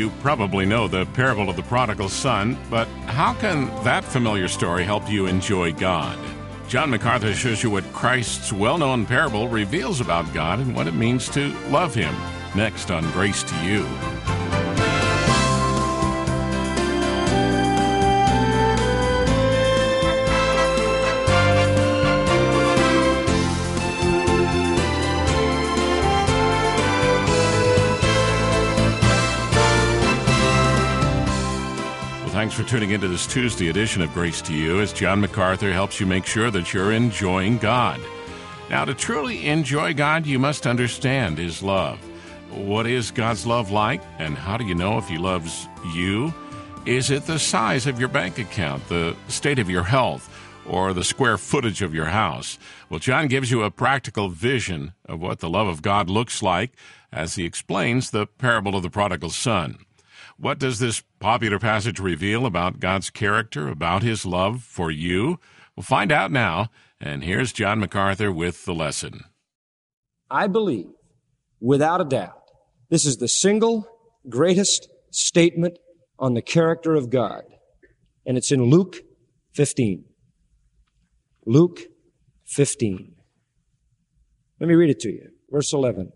You probably know the parable of the prodigal son, but how can that familiar story help you enjoy God? John MacArthur shows you what Christ's well-known parable reveals about God and what it means to love Him. Next on Grace to You. Thanks for tuning into this Tuesday edition of Grace to You as John MacArthur helps you make sure that you're enjoying God. Now, to truly enjoy God, you must understand His love. What is God's love like, and how do you know if He loves you? Is it the size of your bank account, the state of your health, or the square footage of your house? Well, John gives you a practical vision of what the love of God looks like as he explains the parable of the prodigal son. What does this popular passage reveal about God's character, about His love for you? We'll find out now, and here's John MacArthur with the lesson. I believe, without a doubt, this is the single greatest statement on the character of God, and it's in Luke 15. Luke 15. Let me read it to you. Verse 11.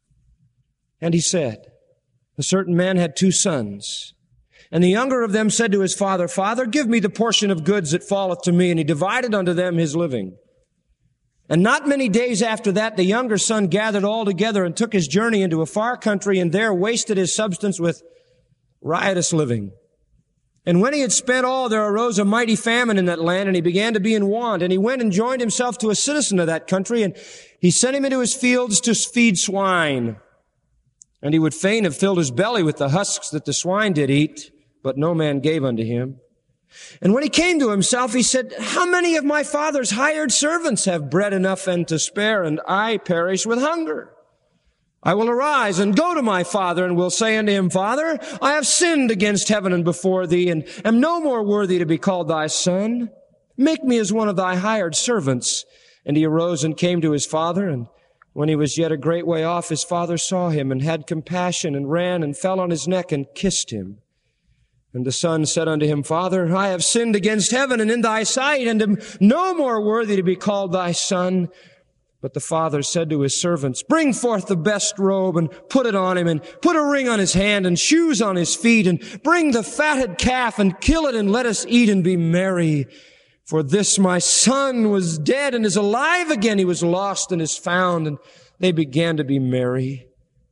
And he said, a certain man had 2 sons, and the younger of them said to his father, Father, give me the portion of goods that falleth to me. And he divided unto them his living. And not many days after that, the younger son gathered all together and took his journey into a far country, and there wasted his substance with riotous living. And when he had spent all, there arose a mighty famine in that land, and he began to be in want. And he went and joined himself to a citizen of that country, and he sent him into his fields to feed swine. And he would fain have filled his belly with the husks that the swine did eat, but no man gave unto him. And when he came to himself, he said, how many of my father's hired servants have bread enough and to spare, and I perish with hunger? I will arise and go to my father, and will say unto him, Father, I have sinned against heaven and before thee, and am no more worthy to be called thy son. Make me as one of thy hired servants. And he arose and came to his father, and when he was yet a great way off, his father saw him and had compassion and ran and fell on his neck and kissed him. And the son said unto him, Father, I have sinned against heaven and in thy sight, and am no more worthy to be called thy son. But the father said to his servants, Bring forth the best robe and put it on him, and put a ring on his hand and shoes on his feet, and bring the fatted calf and kill it, and let us eat and be merry. For this my son was dead and is alive again. He was lost and is found. And they began to be merry.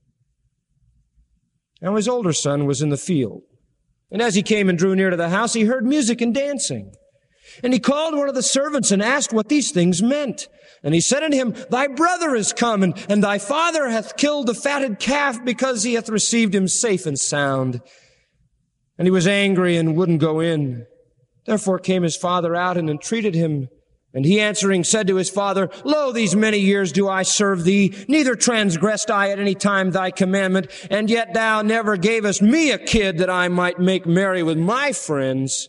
Now his older son was in the field. And as he came and drew near to the house, he heard music and dancing. And he called one of the servants and asked what these things meant. And he said unto him, Thy brother is come, and thy father hath killed the fatted calf, because he hath received him safe and sound. And he was angry and wouldn't go in. Therefore came his father out and entreated him. And he answering said to his father, Lo, these many years do I serve thee, neither transgressed I at any time thy commandment, and yet thou never gavest me a kid that I might make merry with my friends.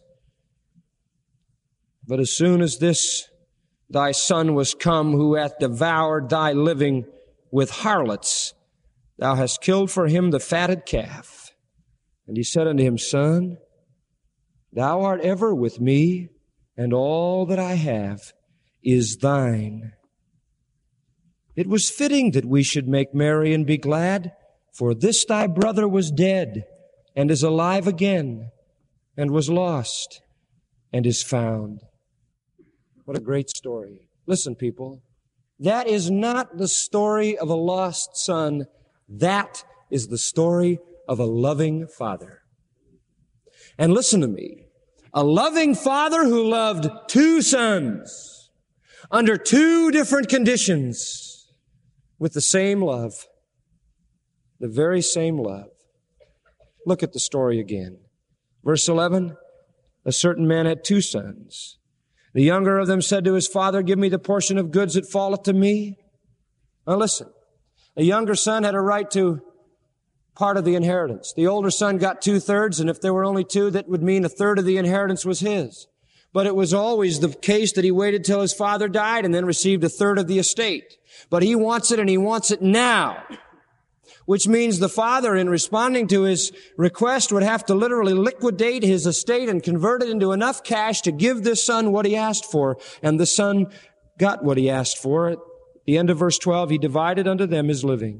But as soon as this thy son was come, who hath devoured thy living with harlots, thou hast killed for him the fatted calf. And he said unto him, Son, thou art ever with me, and all that I have is thine. It was fitting that we should make merry and be glad, for this thy brother was dead, and is alive again, and was lost, and is found. What a great story. Listen, people, that is not the story of a lost son. That is the story of a loving father. And listen to me. A loving father who loved 2 sons under 2 different conditions with the same love, the very same love. Look at the story again. Verse 11, a certain man had 2 sons. The younger of them said to his father, Give me the portion of goods that falleth to me. Now listen, the younger son had a right to part of the inheritance. The older son got 2/3, and if there were only 2, that would mean 1/3 of the inheritance was his. But it was always the case that he waited till his father died and then received 1/3 of the estate. But he wants it, and he wants it now. which means the father, in responding to his request, would have to literally liquidate his estate and convert it into enough cash to give this son what he asked for. And the son got what he asked for. At the end of verse 12, he divided unto them his living.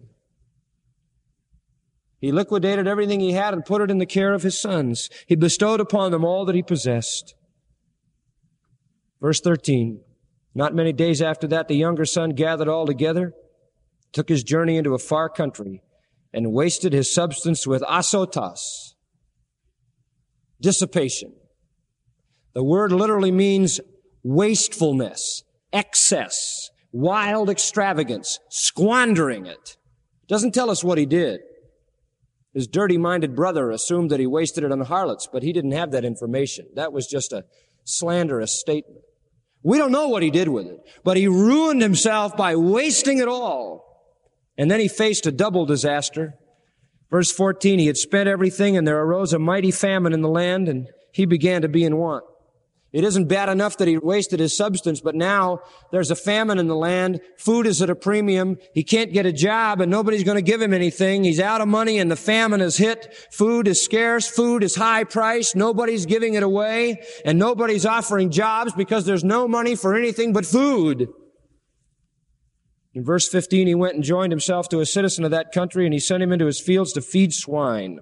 He liquidated everything he had and put it in the care of his sons. He bestowed upon them all that he possessed. Verse 13, not many days after that, the younger son gathered all together, took his journey into a far country, and wasted his substance with asotas, dissipation. The word literally means wastefulness, excess, wild extravagance, squandering it. It doesn't tell us what he did. His dirty-minded brother assumed that he wasted it on harlots, but he didn't have that information. That was just a slanderous statement. We don't know what he did with it, but he ruined himself by wasting it all. And then he faced a double disaster. Verse 14, he had spent everything, and there arose a mighty famine in the land, and he began to be in want. It isn't bad enough that he wasted his substance, but now there's a famine in the land. Food is at a premium. He can't get a job, and nobody's going to give him anything. He's out of money, and the famine has hit. Food is scarce. Food is high priced. Nobody's giving it away, and nobody's offering jobs because there's no money for anything but food. In verse 15, he went and joined himself to a citizen of that country, and he sent him into his fields to feed swine.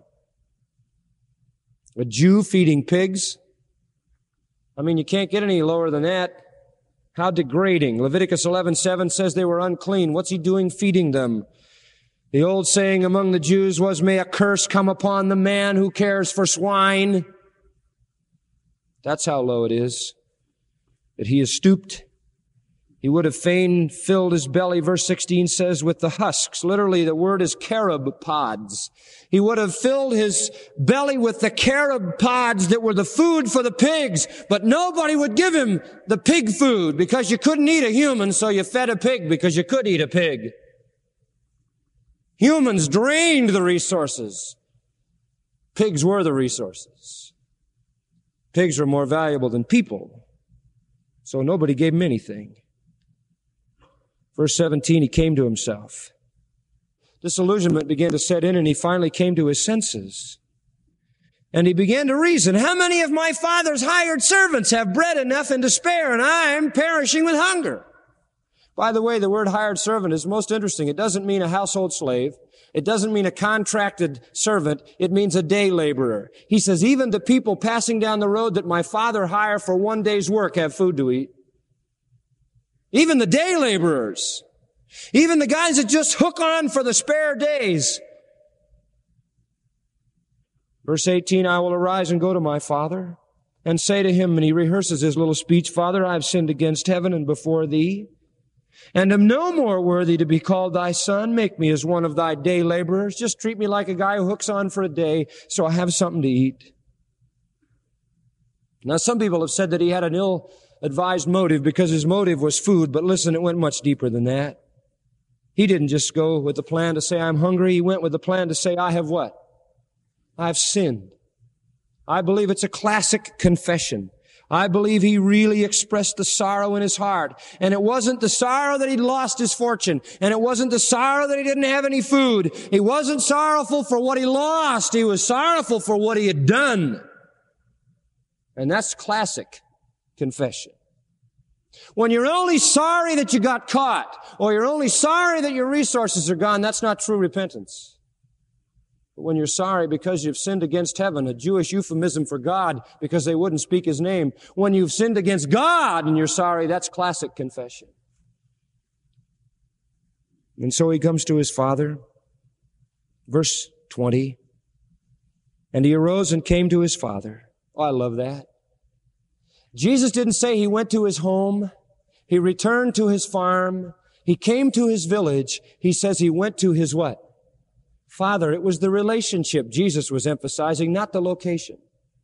A Jew feeding pigs. I mean, you can't get any lower than that. How degrading. Leviticus 11:7 says they were unclean. What's he doing feeding them? The old saying among the Jews was, may a curse come upon the man who cares for swine. That's how low it is. That he has stooped. He would have fain filled his belly, verse 16 says, with the husks. Literally, the word is carob pods. He would have filled his belly with the carob pods that were the food for the pigs, but nobody would give him the pig food because you couldn't eat a human, so you fed a pig because you could eat a pig. Humans drained the resources. Pigs were the resources. Pigs were more valuable than people, so nobody gave him anything. Verse 17, he came to himself. Disillusionment began to set in, and he finally came to his senses. And he began to reason, how many of my father's hired servants have bread enough and to spare, and I'm perishing with hunger? By the way, the word hired servant is most interesting. It doesn't mean a household slave. It doesn't mean a contracted servant. It means a day laborer. He says, even the people passing down the road that my father hired for one day's work have food to eat. Even the day laborers, even the guys that just hook on for the spare days. Verse 18, I will arise and go to my father and say to him, and he rehearses his little speech, Father, I have sinned against heaven and before thee, and am no more worthy to be called thy son. Make me as one of thy day laborers. Just treat me like a guy who hooks on for a day so I have something to eat. Now, some people have said that he had an ill-advised motive because his motive was food, but listen, it went much deeper than that. He didn't just go with the plan to say, I'm hungry. He went with the plan to say, I have what? I've sinned. I believe it's a classic confession. I believe he really expressed the sorrow in his heart. And it wasn't the sorrow that he'd lost his fortune. And it wasn't the sorrow that he didn't have any food. He wasn't sorrowful for what he lost. He was sorrowful for what he had done. And that's classic confession. When you're only sorry that you got caught, or you're only sorry that your resources are gone, that's not true repentance. But when you're sorry because you've sinned against heaven, a Jewish euphemism for God because they wouldn't speak his name, when you've sinned against God and you're sorry, that's classic confession. And so he comes to his father. Verse 20. And he arose and came to his father. Oh, I love that. Jesus didn't say he went to his home. He returned to his farm. He came to his village. He says he went to his what? Father. It was the relationship Jesus was emphasizing, not the location.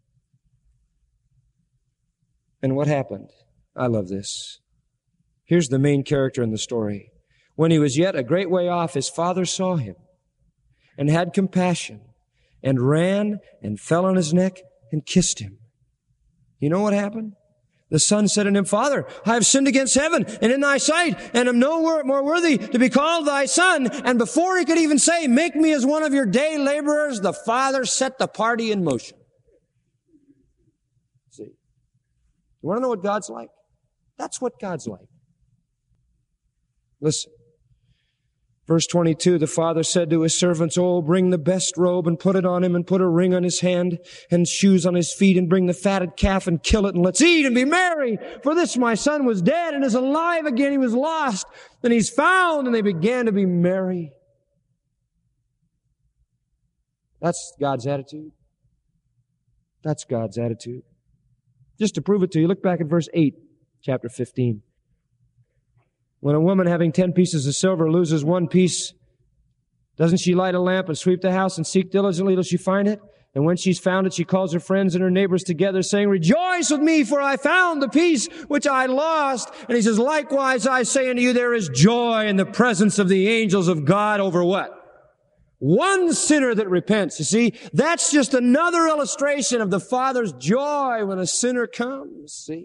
And what happened? I love this. Here's the main character in the story. When he was yet a great way off, his father saw him and had compassion and ran and fell on his neck and kissed him. You know what happened? The son said unto him, Father, I have sinned against heaven and in thy sight, and am no more worthy to be called thy son. And before he could even say, make me as one of your day laborers, the father set the party in motion. See, you want to know what God's like? That's what God's like. Listen. Verse 22, the father said to his servants, oh, bring the best robe and put it on him, and put a ring on his hand and shoes on his feet, and bring the fatted calf and kill it, and let's eat and be merry. For this my son was dead and is alive again. He was lost and he's found. And they began to be merry. That's God's attitude. That's God's attitude. Just to prove it to you, look back at verse 8, chapter 15. When a woman having 10 pieces of silver loses one piece, doesn't she light a lamp and sweep the house and seek diligently till she find it? And when she's found it, she calls her friends and her neighbors together, saying, rejoice with me, for I found the piece which I lost. And he says, likewise, I say unto you, there is joy in the presence of the angels of God over what? One sinner that repents. You see, that's just another illustration of the Father's joy when a sinner comes. See?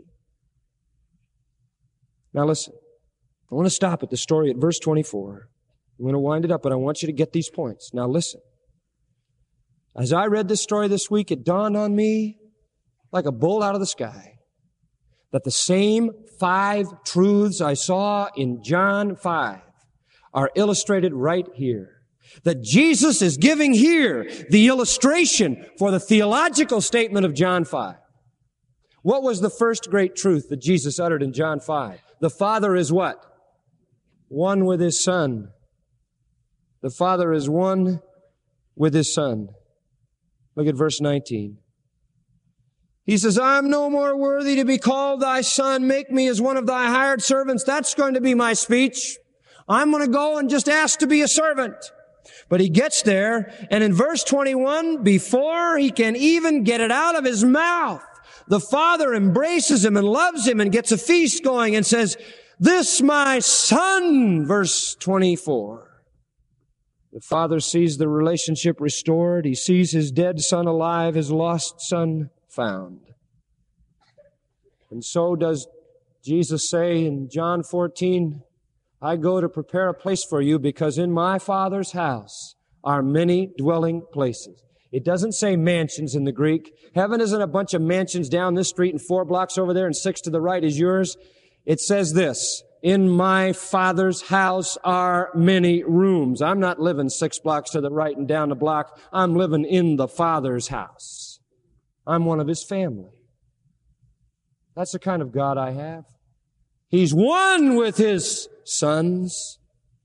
Now listen. I want to stop at the story at verse 24. I'm going to wind it up, but I want you to get these points. Now listen. As I read this story this week, it dawned on me like a bolt out of the sky that the same 5 truths I saw in John 5 are illustrated right here. That Jesus is giving here the illustration for the theological statement of John 5. What was the first great truth that Jesus uttered in John 5? The Father is what? One with His Son. The Father is one with His Son. Look at verse 19. He says, I'm no more worthy to be called thy son. Make me as one of thy hired servants. That's going to be my speech. I'm going to go and just ask to be a servant. But he gets there, and in verse 21, before he can even get it out of his mouth, the Father embraces him and loves him and gets a feast going and says, this my son, verse 24. The Father sees the relationship restored. He sees his dead son alive, his lost son found. And so does Jesus say in John 14, I go to prepare a place for you because in my Father's house are many dwelling places. It doesn't say mansions in the Greek. Heaven isn't a bunch of mansions down this street and 4 blocks over there and 6 to the right is yours. It says this, in my Father's house are many rooms. I'm not living 6 blocks to the right and down the block. I'm living in the Father's house. I'm one of His family. That's the kind of God I have. He's one with His sons.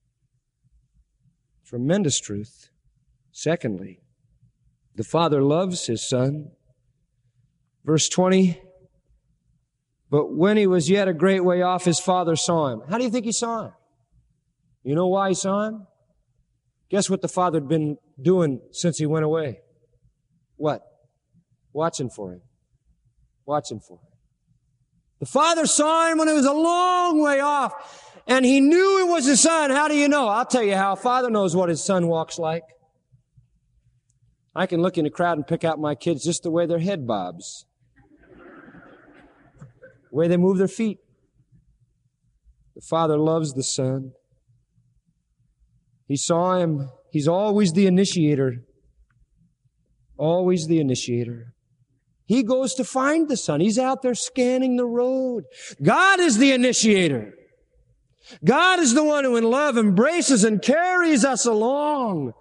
Tremendous truth. Secondly, the Father loves His Son. Verse 20, but when he was yet a great way off, his father saw him. How do you think he saw him? You know why he saw him? Guess what the father had been doing since he went away? What? Watching for him. Watching for him. The father saw him when he was a long way off, and he knew it was his son. How do you know? I'll tell you how. A father knows what his son walks like. I can look in the crowd and pick out my kids just the way their head bobs. The way they move their feet. The Father loves the Son. He saw him. He's always the initiator. Always the initiator. He goes to find the Son. He's out there scanning the road. God is the initiator. God is the one who in love embraces and carries us along.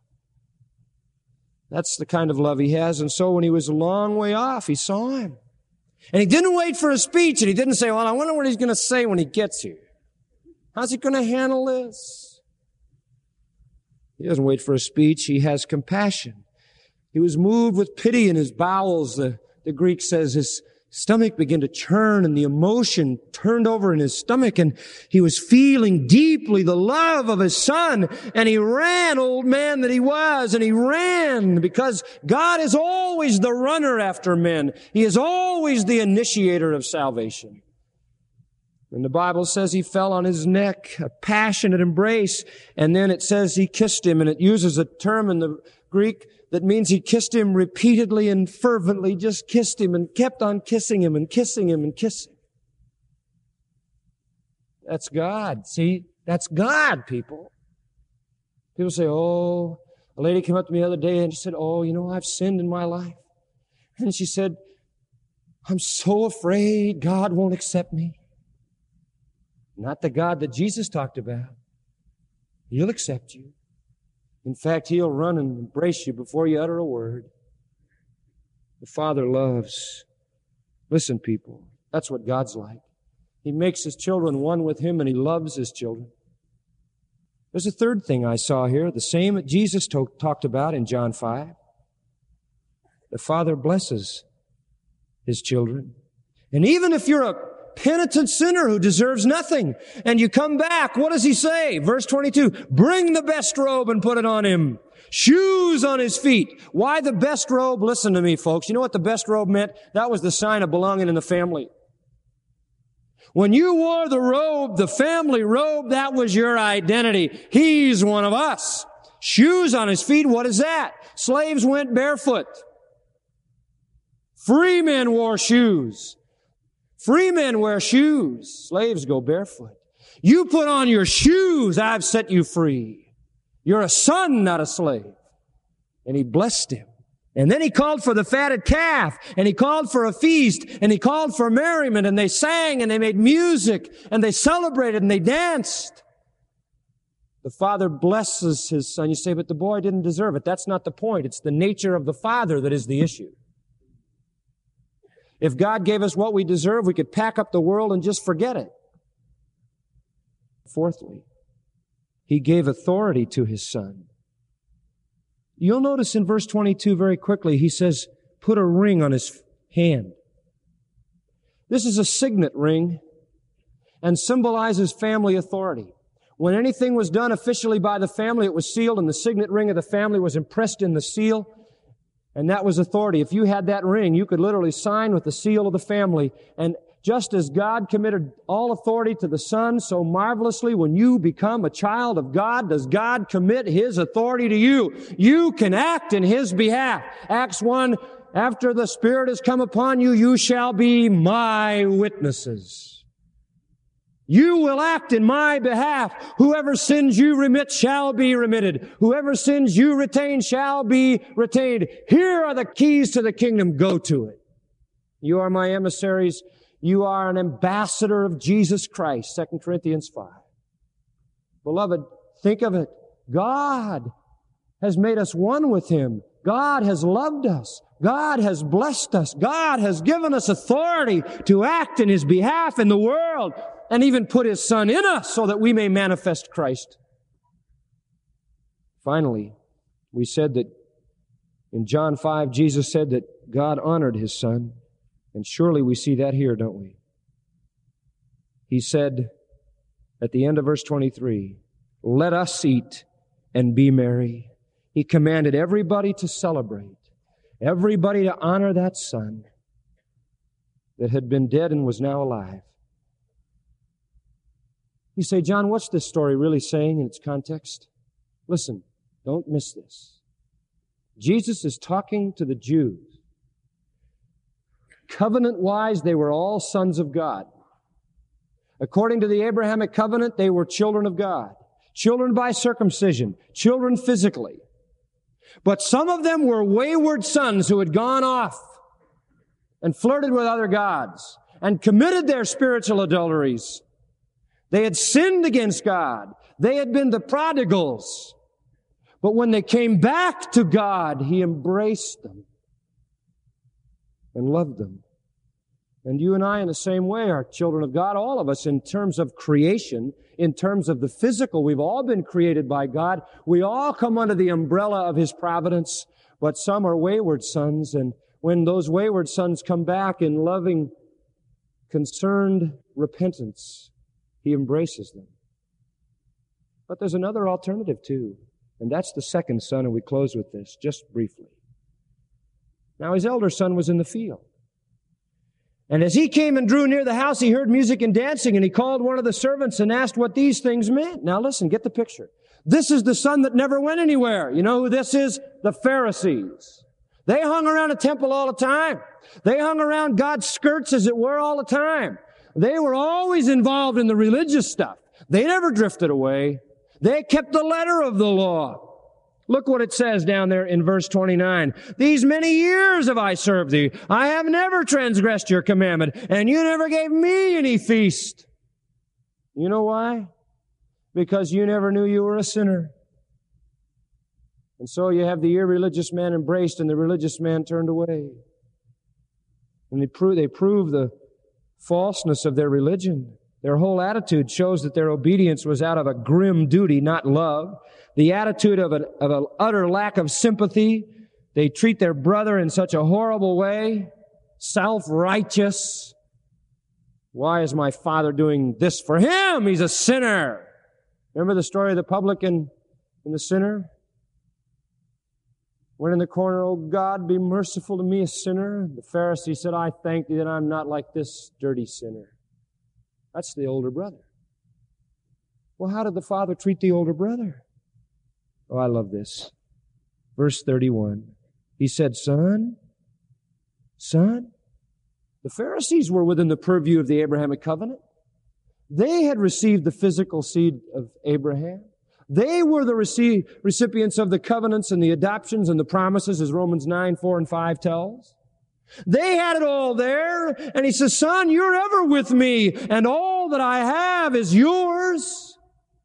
That's the kind of love He has. And so when he was a long way off, he saw him. And he didn't wait for a speech, and he didn't say, well, I wonder what he's going to say when he gets here. How's he going to handle this? He doesn't wait for a speech. He has compassion. He was moved with pity in his bowels. The Greek says his stomach began to churn, and the emotion turned over in his stomach, and he was feeling deeply the love of his son, and he ran, old man that he was, and he ran because God is always the runner after men. He is always the initiator of salvation. And the Bible says he fell on his neck, a passionate embrace, and then it says he kissed him, and it uses a term in the Greek that means he kissed him repeatedly and fervently, just kissed him and kept on kissing him and kissing him and kissing. That's God. See, that's God, people. People say, oh, a lady came up to me the other day and she said, oh, I've sinned in my life. And she said, I'm so afraid God won't accept me. Not the God that Jesus talked about. He'll accept you. In fact, He'll run and embrace you before you utter a word. The Father loves. Listen, people, that's what God's like. He makes His children one with Him, and He loves His children. There's a third thing I saw here, the same that Jesus talked about in John 5. The Father blesses His children. And even if you're a penitent sinner who deserves nothing, and you come back, what does He say? Verse 22, bring the best robe and put it on him. Shoes on his feet. Why the best robe? Listen to me, folks. You know what the best robe meant? That was the sign of belonging in the family. When you wore the robe, the family robe, that was your identity. He's one of us. Shoes on his feet, what is that? Slaves went barefoot. Free men wore shoes. Free men wear shoes. Slaves go barefoot. You put on your shoes, I've set you free. You're a son, not a slave. And He blessed him. And then He called for the fatted calf, and He called for a feast, and He called for merriment, and they sang, and they made music, and they celebrated, and they danced. The Father blesses His Son. You say, but the boy didn't deserve it. That's not the point. It's the nature of the Father that is the issue. If God gave us what we deserve, we could pack up the world and just forget it. Fourthly, He gave authority to His Son. You'll notice in verse 22 very quickly, He says, put a ring on His hand. This is a signet ring and symbolizes family authority. When anything was done officially by the family, it was sealed, and the signet ring of the family was impressed in the seal, and that was authority. If you had that ring, you could literally sign with the seal of the family. And just as God committed all authority to the Son, so marvelously, when you become a child of God, does God commit His authority to you. You can act in His behalf. Acts 1, after the Spirit has come upon you, you shall be my witnesses. You will act in my behalf. Whoever sins you remit shall be remitted. Whoever sins you retain shall be retained. Here are the keys to the kingdom. Go to it. You are my emissaries. You are an ambassador of Jesus Christ, 2 Corinthians 5. Beloved, think of it. God has made us one with Him. God has loved us. God has blessed us. God has given us authority to act in His behalf in the world, and even put His Son in us so that we may manifest Christ. Finally, we said that in John 5, Jesus said that God honored His Son. And surely we see that here, don't we? He said at the end of verse 23, let us eat and be merry. He commanded everybody to celebrate, everybody to honor that Son that had been dead and was now alive. You say, John, what's this story really saying in its context? Listen, don't miss this. Jesus is talking to the Jews. Covenant-wise, they were all sons of God. According to the Abrahamic covenant, they were children of God. Children by circumcision. Children physically. But some of them were wayward sons who had gone off and flirted with other gods and committed their spiritual adulteries. They had sinned against God. They had been the prodigals. But when they came back to God, He embraced them and loved them. And you and I, in the same way, are children of God, all of us, in terms of creation, in terms of the physical. We've all been created by God. We all come under the umbrella of His providence, but some are wayward sons, and when those wayward sons come back in loving, concerned repentance, He embraces them. But there's another alternative, too, and that's the second son, and we close with this, just briefly. Now, His elder son was in the field. And as he came and drew near the house, he heard music and dancing, and he called one of the servants and asked what these things meant. Now listen, get the picture. This is the son that never went anywhere. You know who this is? The Pharisees. They hung around a temple all the time. They hung around God's skirts, as it were, all the time. They were always involved in the religious stuff. They never drifted away. They kept the letter of the law. Look what it says down there in verse 29. These many years have I served thee. I have never transgressed your commandment, and you never gave me any feast. You know why? Because you never knew you were a sinner. And so you have the irreligious man embraced and the religious man turned away. And they prove the falseness of their religion. Their whole attitude shows that their obedience was out of a grim duty, not love. The attitude of an utter lack of sympathy. They treat their brother in such a horrible way. Self-righteous. Why is my father doing this for him? He's a sinner. Remember the story of the publican and the sinner? Went in the corner, "Oh God, be merciful to me, a sinner." The Pharisee said, "I thank thee that I'm not like this dirty sinner." That's the older brother. Well, how did the father treat the older brother? Oh, I love this. Verse 31. He said, Son. The Pharisees were within the purview of the Abrahamic covenant. They had received the physical seed of Abraham. They were the recipients of the covenants and the adoptions and the promises, as Romans 9, 4, and 5 tells. They had it all there. And he says, "Son, you're ever with me, and all that I have is yours.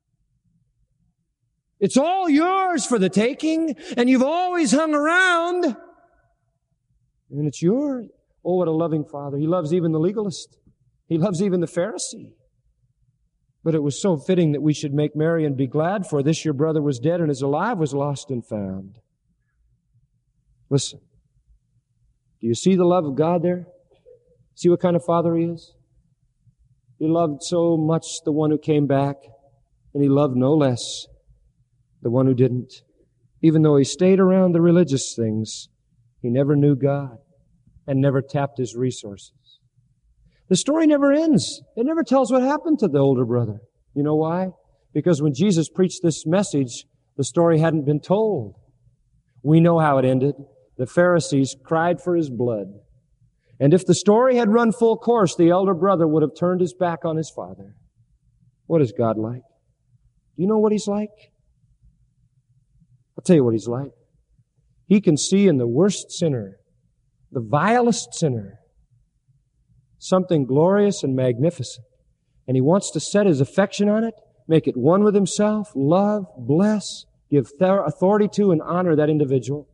It's all yours for the taking, and you've always hung around, and it's yours." Oh, what a loving Father. He loves even the legalist. He loves even the Pharisee. But it was so fitting that we should make merry and be glad, for this your brother was dead and is alive, was lost and found. Listen. Do you see the love of God there? See what kind of Father He is? He loved so much the one who came back, and He loved no less the one who didn't. Even though he stayed around the religious things, he never knew God and never tapped His resources. The story never ends. It never tells what happened to the older brother. You know why? Because when Jesus preached this message, the story hadn't been told. We know how it ended. The Pharisees cried for his blood. And if the story had run full course, the elder brother would have turned his back on his father. What is God like? Do you know what He's like? I'll tell you what He's like. He can see in the worst sinner, the vilest sinner, something glorious and magnificent. And He wants to set His affection on it, make it one with Himself, love, bless, give authority to and honor that individual.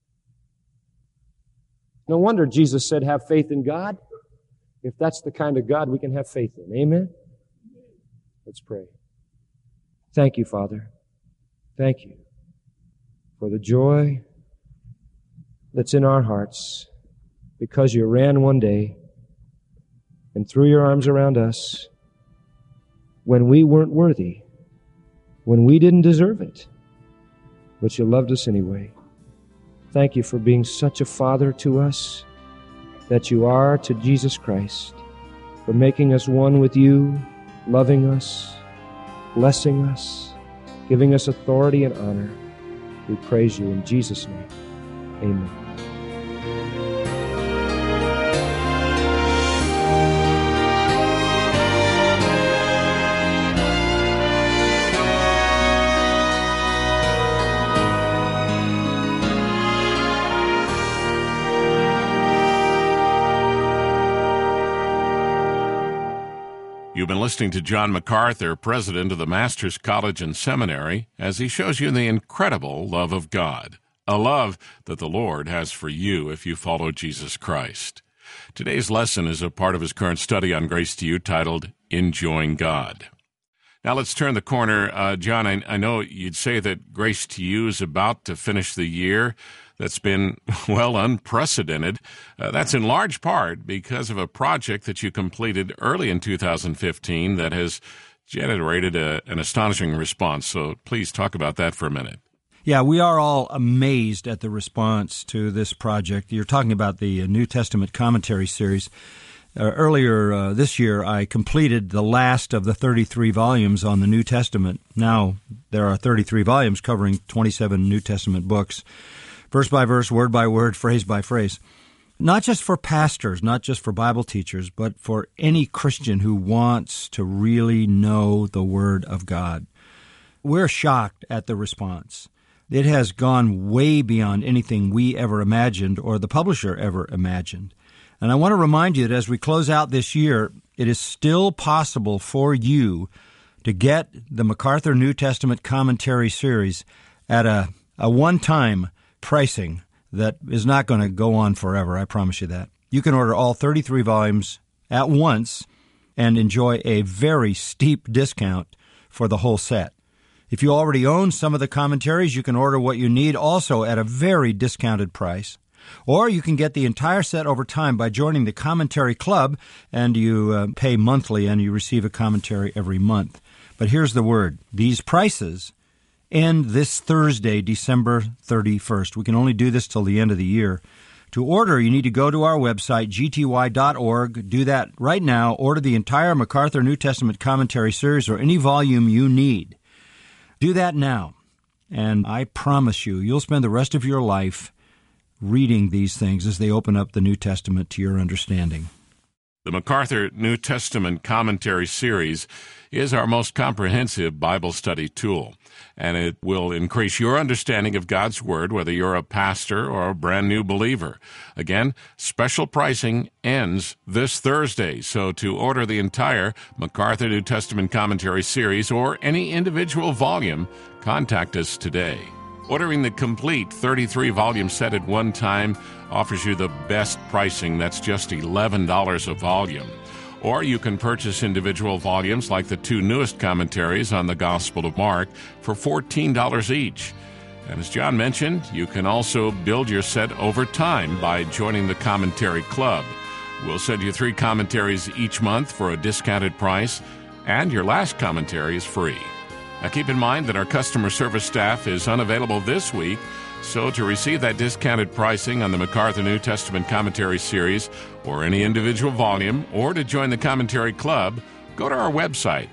No wonder Jesus said, have faith in God. If that's the kind of God we can have faith in. Amen? Let's pray. Thank You, Father. Thank You for the joy that's in our hearts because You ran one day and threw Your arms around us when we weren't worthy, when we didn't deserve it, but You loved us anyway. Thank You for being such a Father to us that You are to Jesus Christ, for making us one with You, loving us, blessing us, giving us authority and honor. We praise You in Jesus' name. Amen. You've been listening to John MacArthur, president of the Masters College and Seminary, as he shows you the incredible love of God, a love that the Lord has for you if you follow Jesus Christ. Today's lesson is a part of his current study on Grace to You titled, Enjoying God. Now let's turn the corner. John, I know you'd say that Grace to You is about to finish the year that's been, well, unprecedented. That's in large part because of a project that you completed early in 2015 that has generated an astonishing response. So please talk about that for a minute. Yeah, we are all amazed at the response to this project. You're talking about the New Testament commentary series. Earlier this year, I completed the last of the 33 volumes on the New Testament. Now, there are 33 volumes covering 27 New Testament books, verse by verse, word by word, phrase by phrase. not just for pastors, not just for Bible teachers, but for any Christian who wants to really know the Word of God. We're shocked at the response. It has gone way beyond anything we ever imagined or the publisher ever imagined. And I want to remind you that as we close out this year, it is still possible for you to get the MacArthur New Testament Commentary Series at a one-time pricing that is not going to go on forever, I promise you that. You can order all 33 volumes at once and enjoy a very steep discount for the whole set. If you already own some of the commentaries, you can order what you need also at a very discounted price. Or you can get the entire set over time by joining the Commentary Club, and you pay monthly and you receive a commentary every month. But here's the word. These prices end this Thursday, December 31st. We can only do this till the end of the year. To order, you need to go to our website, gty.org. Do that right now. Order the entire MacArthur New Testament Commentary Series or any volume you need. Do that now, and I promise you, you'll spend the rest of your life reading these things as they open up the New Testament to your understanding. The MacArthur New Testament Commentary Series is our most comprehensive Bible study tool, and it will increase your understanding of God's Word, whether you're a pastor or a brand new believer. Again, special pricing ends this Thursday, so to order the entire MacArthur New Testament Commentary Series or any individual volume, contact us today. Ordering the complete 33-volume set at one time offers you the best pricing. That's just $11 a volume. Or you can purchase individual volumes like the two newest commentaries on the Gospel of Mark for $14 each. And as John mentioned, you can also build your set over time by joining the Commentary Club. We'll send you 3 commentaries each month for a discounted price, and your last commentary is free. Now keep in mind that our customer service staff is unavailable this week, so to receive that discounted pricing on the MacArthur New Testament Commentary Series or any individual volume, or to join the Commentary Club, go to our website,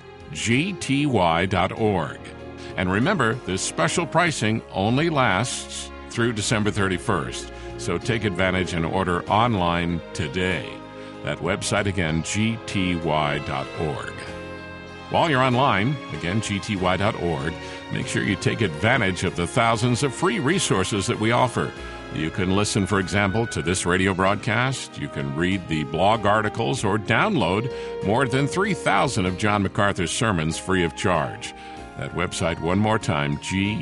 gty.org. And remember, this special pricing only lasts through December 31st, so take advantage and order online today. That website again, gty.org. While you're online, again, gty.org, make sure you take advantage of the thousands of free resources that we offer. You can listen, for example, to this radio broadcast. You can read the blog articles or download more than 3,000 of John MacArthur's sermons free of charge. That website, one more time,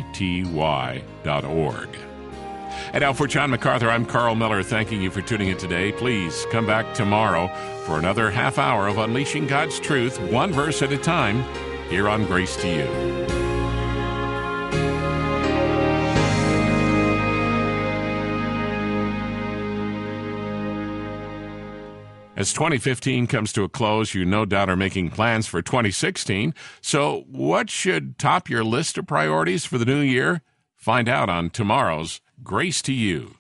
gty.org. And now for John MacArthur, I'm Carl Miller, thanking you for tuning in today. Please come back tomorrow for another half hour of Unleashing God's Truth, one verse at a time, here on Grace to You. As 2015 comes to a close, you no doubt are making plans for 2016. So what should top your list of priorities for the new year? Find out on tomorrow's Grace to You.